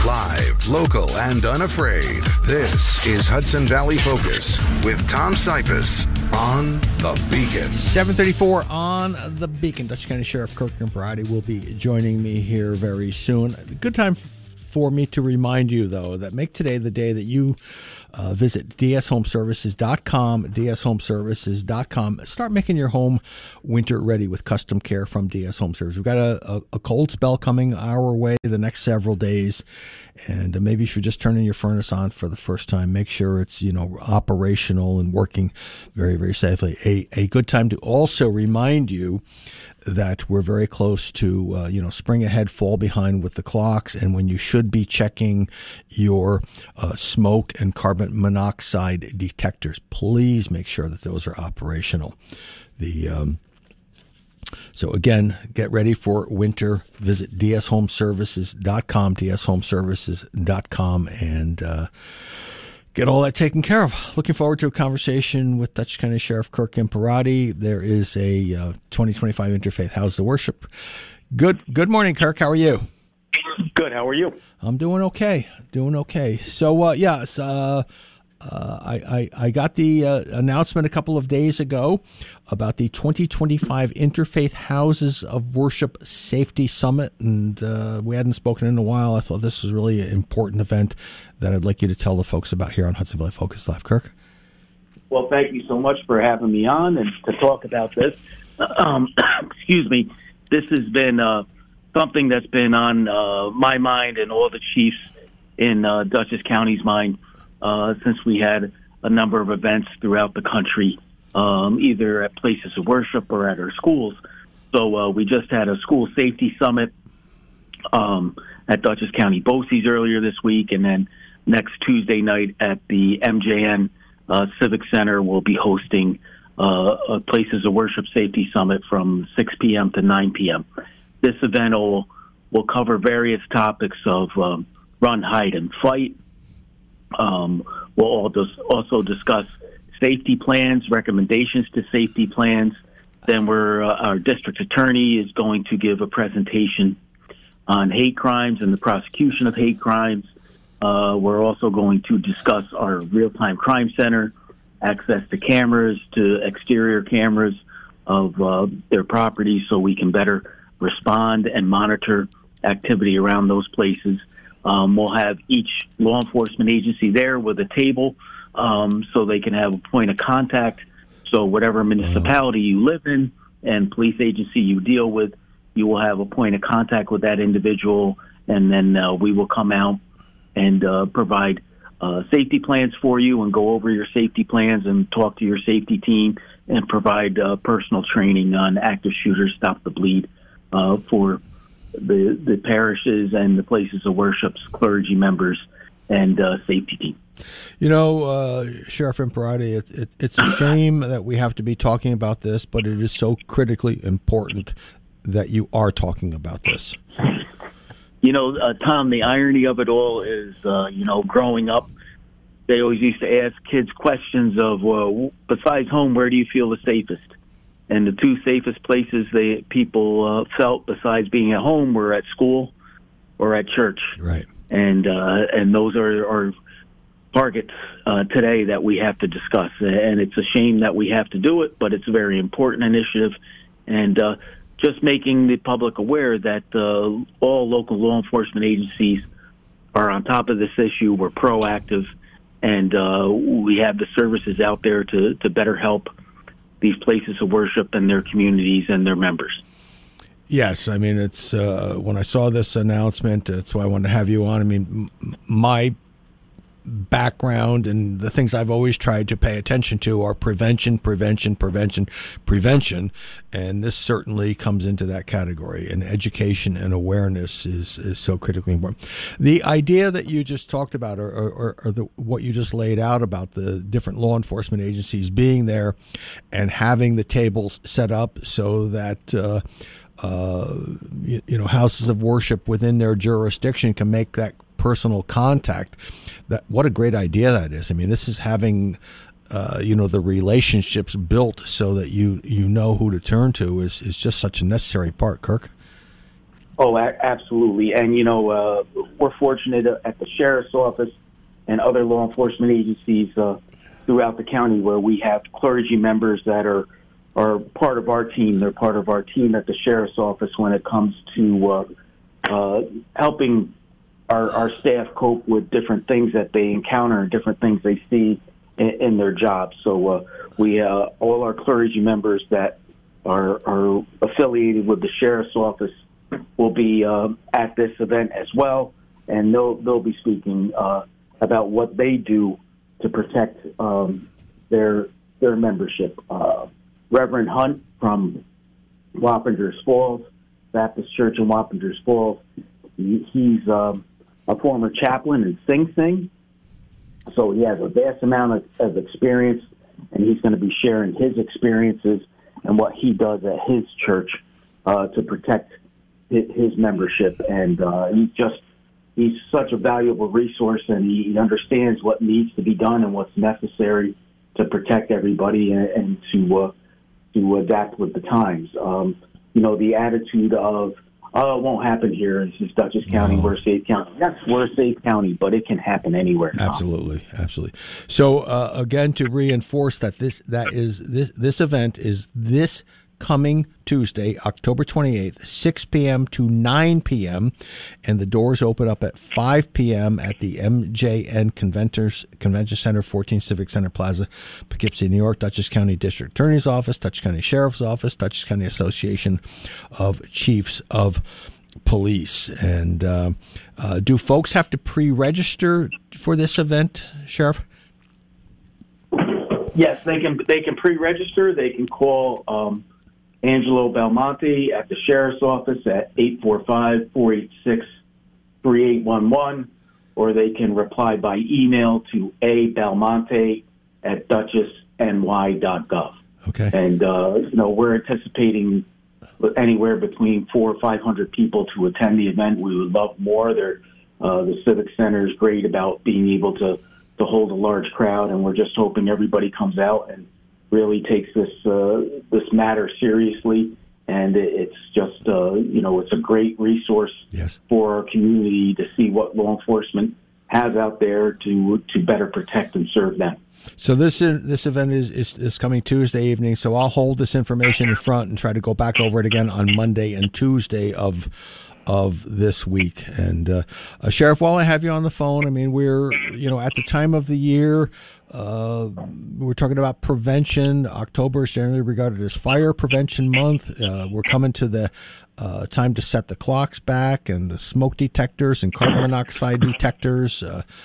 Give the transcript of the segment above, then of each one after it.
Live, local, and unafraid. This is Hudson Valley Focus with Tom Sipis on The Beacon. 7:34 on The Beacon. Dutchess County Sheriff Kirk Imparati will be joining me here very soon. Good time for me to remind you, though, that make today the day that you visit dshomeservices.com, dshomeservices.com. Start making your home winter ready with custom care from DS Home Services. We've got a cold spell coming our way the next several days, and maybe if you're just turning your furnace on for the first time, make sure it's operational and working very, very safely. A good time to also remind you that we're very close to spring ahead, fall behind with the clocks, and when you should be checking your smoke and carbon monoxide detectors, please make sure that those are operational. So again, get ready for winter. Visit dshomeservices.com, dshomeservices.com, and get all that taken care of. Looking forward to a conversation with Dutchess County Sheriff Kirk Imparati. There is a 2025 Interfaith Houses of Worship. Good morning, Kirk. How are you? Good. How are you? I'm doing okay. So, I got the announcement a couple of days ago about the 2025 Interfaith Houses of Worship Safety Summit, and we hadn't spoken in a while. I thought this was really an important event that I'd like you to tell the folks about here on Hudson Valley Focus Live. Kirk? Well, thank you so much for having me on and to talk about this. Excuse me. This has been something that's been on my mind and all the chiefs in Dutchess County's mind since we had a number of events throughout the country, either at places of worship or at our schools. So we just had a school safety summit at Dutchess County BOCES earlier this week, and then next Tuesday night at the MJN Civic Center, we'll be hosting a Places of Worship Safety Summit from 6 p.m. to 9 p.m. This event will cover various topics of run, hide, and fight. We'll also discuss safety plans, recommendations to safety plans. Then our district attorney is going to give a presentation on hate crimes and the prosecution of hate crimes. We're also going to discuss our real-time crime center, access to cameras, to exterior cameras of their properties so we can better respond and monitor activity around those places. We'll have each law enforcement agency there with a table so they can have a point of contact. So whatever municipality you live in and police agency you deal with, you will have a point of contact with that individual, and then we will come out and provide safety plans for you and go over your safety plans and talk to your safety team and provide personal training on active shooters, stop the bleed for the parishes and the places of worship, clergy members, and safety team. Sheriff Imparati, it's a shame that we have to be talking about this, but it is so critically important that you are talking about this. Tom, the irony of it all is, growing up, they always used to ask kids questions of, besides home, where do you feel the safest? And the two safest places people felt besides being at home were at school or at church. Right. And those are targets today that we have to discuss. And it's a shame that we have to do it, but it's a very important initiative. And just making the public aware that all local law enforcement agencies are on top of this issue. We're proactive, and we have the services out there to better help these places of worship and their communities and their members. Yes, I mean, it's when I saw this announcement, that's why I wanted to have you on. I mean, my background and the things I've always tried to pay attention to are prevention, and this certainly comes into that category. And education and awareness is so critically important. The idea that you just talked about, or what you just laid out about the different law enforcement agencies being there and having the tables set up so that houses of worship within their jurisdiction can make that personal contact. That what a great idea that is. I mean, this is having the relationships built so that you know who to turn to is just such a necessary part, Kirk. Oh, absolutely. And, we're fortunate at the sheriff's office and other law enforcement agencies throughout the county where we have clergy members that are part of our team. They're part of our team at the sheriff's office when it comes to helping our staff cope with different things that they encounter and different things they see in their jobs. So we all our clergy members that are affiliated with the sheriff's office will be at this event as well, and they'll be speaking about what they do to protect their membership. Reverend Hunt from Wappingers Falls Baptist Church in Wappingers Falls, he's a former chaplain in Sing Sing, so he has a vast amount of experience, and he's going to be sharing his experiences and what he does at his church to protect his membership. And he's such a valuable resource, and he understands what needs to be done and what's necessary to protect everybody and to adapt with the times. The attitude of, oh, it won't happen here. This is Dutchess County. We're a safe county. Yes, we're a safe county, but it can happen anywhere. Absolutely. So again, to reinforce that this event is this coming Tuesday, October 28th, 6 p.m. to 9 p.m., and the doors open up at 5 p.m. at the MJN Convention Center, 14 Civic Center Plaza, Poughkeepsie, New York. Dutchess County District Attorney's Office, Dutchess County Sheriff's Office, Dutchess County Association of Chiefs of Police. And do folks have to pre-register for this event, Sheriff? Yes, they can pre-register. They can call Angelo Belmonte at the Sheriff's Office at 845-486-3811, or they can reply by email to abelmonte@dutchessny.gov. Okay. And, we're anticipating anywhere between 400 or 500 people to attend the event. We would love more. The Civic Center is great about being able to hold a large crowd, and we're just hoping everybody comes out and really takes this matter seriously. And it's just it's a great resource for our community to see what law enforcement has out there to better protect and serve them. So this event is coming Tuesday evening. So I'll hold this information in front and try to go back over it again on Monday and Tuesday of this week. And Sheriff, while I have you on the phone, I mean, we're at the time of the year, we're talking about prevention. October is generally regarded as Fire Prevention Month. We're coming to the time to set the clocks back and the smoke detectors and carbon monoxide detectors.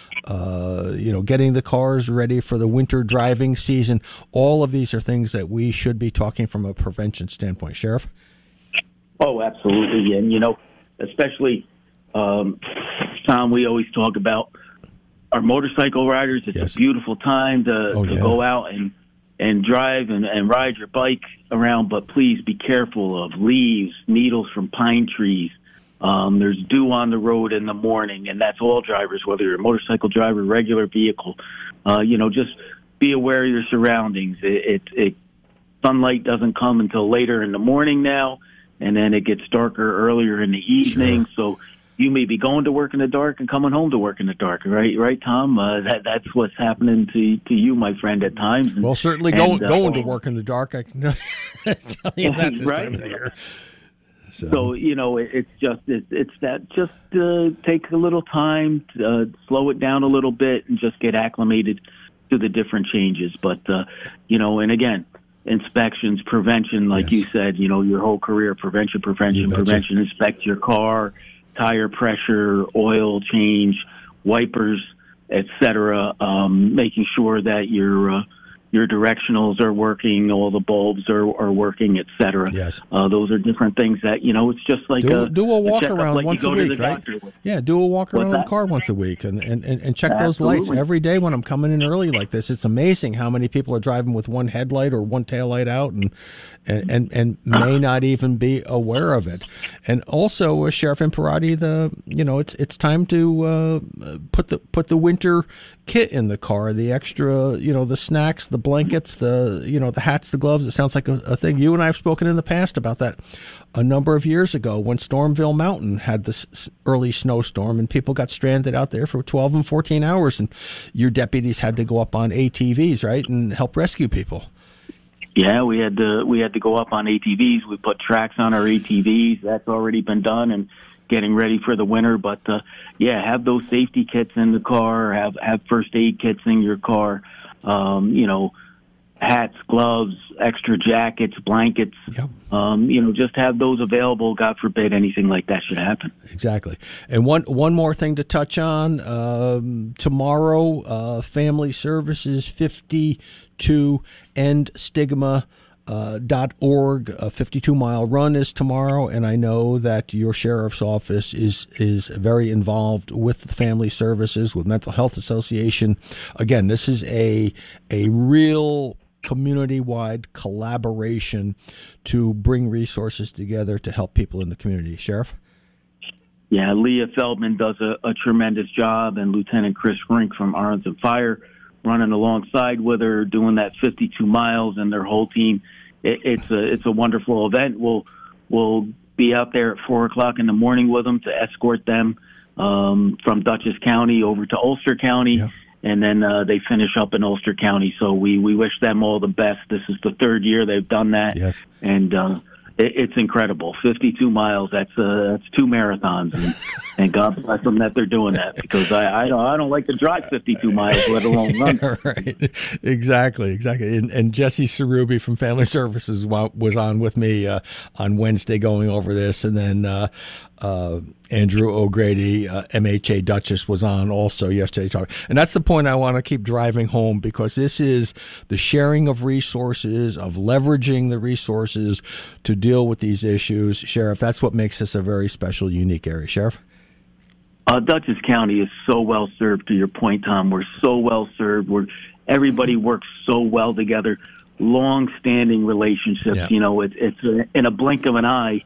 Getting the cars ready for the winter driving season. All of these are things that we should be talking from a prevention standpoint. Sheriff? Oh, absolutely. And, especially, Tom, we always talk about our motorcycle riders. It's a beautiful time to go out and drive and ride your bike around, but please be careful of leaves, needles from pine trees. There's dew on the road in the morning, and that's all drivers, whether you're a motorcycle driver, regular vehicle. Just be aware of your surroundings. Sunlight doesn't come until later in the morning now, and then it gets darker earlier in the evening. Sure. So you may be going to work in the dark and coming home to work in the dark, right, Tom? That's what's happening to you, my friend, at times. Well, certainly going to work in the dark, I can tell you that this time of the year. So it's that. Just take a little time, slow it down a little bit, and just get acclimated to the different changes. But and again, inspections, prevention, like you said, your whole career, prevention. Inspect your car, tire pressure, oil change, wipers, etc. Making sure that your directionals are working, all the bulbs are working, etc. Yes. Those are different things that, it's just like do a walk around like once a week, right? Yeah, do a walk around in the car once a week and check those lights every day when I'm coming in early like this. It's amazing how many people are driving with one headlight or one taillight out and may not even be aware of it. And also, Sheriff Imparati, it's time to put the winter kit in the car, the extra, the snacks, the blankets, the hats, the gloves. It sounds like a thing. You and I have spoken in the past about that a number of years ago when Stormville Mountain had this early snowstorm and people got stranded out there for 12 and 14 hours, and your deputies had to go up on ATVs, right, and help rescue people. Yeah, we had to go up on ATVs. We put tracks on our ATVs. That's already been done and getting ready for the winter. But have those safety kits in the car. Have first aid kits in your car. Hats, gloves, extra jackets, blankets. Yep. Just have those available. God forbid anything like that should happen. Exactly. And one more thing to touch on. Tomorrow, Family Services 52 End Stigma. .org. A 52-mile run is tomorrow, and I know that your sheriff's office is very involved with the Family Services, with Mental Health Association. Again, this is a real community-wide collaboration to bring resources together to help people in the community. Sheriff? Yeah, Leah Feldman does a tremendous job, and Lieutenant Chris Rink from Arlington Fire running alongside with her, doing that 52 miles, and their whole team. It's a wonderful event. We'll be out there at 4:00 in the morning with them to escort them from Dutchess County over to Ulster County, yeah. And then they finish up in Ulster County. So we wish them all the best. This is the third year they've done that, yes, and it's incredible. 52 miles. That's 2 marathons, and God bless them that they're doing that, because I don't like to drive 52 miles, let alone run. Right. Exactly. And Jesse Cerubi from Family Services was on with me on Wednesday going over this, and then Andrew O'Grady, MHA Dutchess, was on also yesterday talking. And that's the point I want to keep driving home, because this is the sharing of resources, of leveraging the resources to deal with these issues. Sheriff, that's what makes this a very special, unique area. Sheriff? Dutchess County is so well served, to your point, Tom. We're so well served. Everybody works so well together. Long-standing relationships. Yeah. It's in a blink of an eye,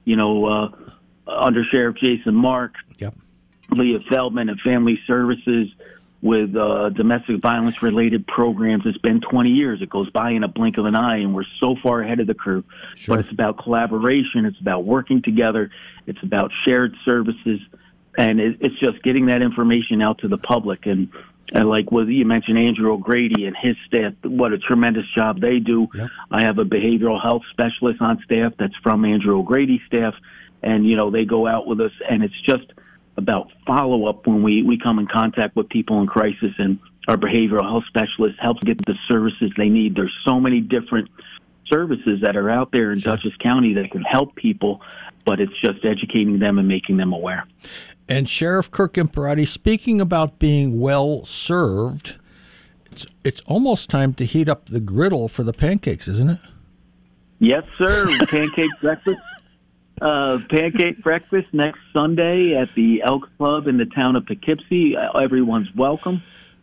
Under Sheriff Jason Mark, yep, Leah Feldman, and Family Services with domestic violence-related programs. It's been 20 years. It goes by in a blink of an eye, and we're so far ahead of the curve. Sure. But it's about collaboration. It's about working together. It's about shared services, and it's just getting that information out to the public. And like what you mentioned, Andrew O'Grady and his staff, what a tremendous job they do. Yep. I have a behavioral health specialist on staff that's from Andrew O'Grady's staff. And, they go out with us, and it's just about follow-up when we come in contact with people in crisis, and our behavioral health specialist helps get the services they need. There's so many different services that are out there in Dutchess County that can help people, but it's just educating them and making them aware. And Sheriff Kirk Imparati, speaking about being well served, it's almost time to heat up the griddle for the pancakes, isn't it? Yes, sir. Pancake breakfast. Pancake breakfast next Sunday at the Elks Club in the town of Poughkeepsie. Everyone's welcome.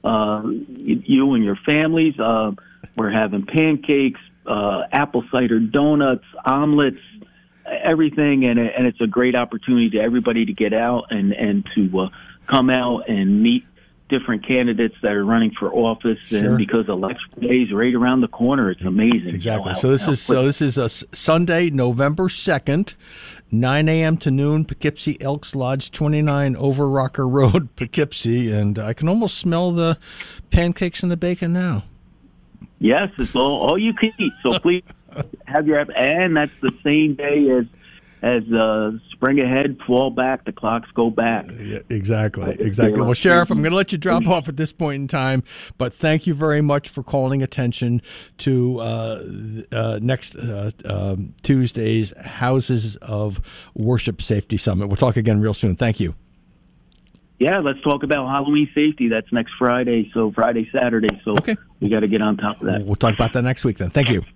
You and your families. We're having pancakes, apple cider donuts, omelets, everything, and it's a great opportunity to everybody to get out and to come out and meet different candidates that are running for office. Sure. And because election day is right around the corner, it's amazing. Exactly. So this is a Sunday, November 2nd, 9 a.m. to noon, Poughkeepsie Elks Lodge 29, Over Rocker Road, Poughkeepsie, and I can almost smell the pancakes and the bacon now. Yes, it's all you can eat. So please have your, and that's the same day as spring ahead, fall back, the clocks go back. Yeah, exactly. Well, Sheriff, I'm going to let you drop off at this point in time, but thank you very much for calling attention to next Tuesday's Houses of Worship Safety Summit. We'll talk again real soon. Thank you. Yeah, let's talk about Halloween safety. That's next Friday, Saturday. So okay. We got to get on top of that. We'll talk about that next week then. Thank you.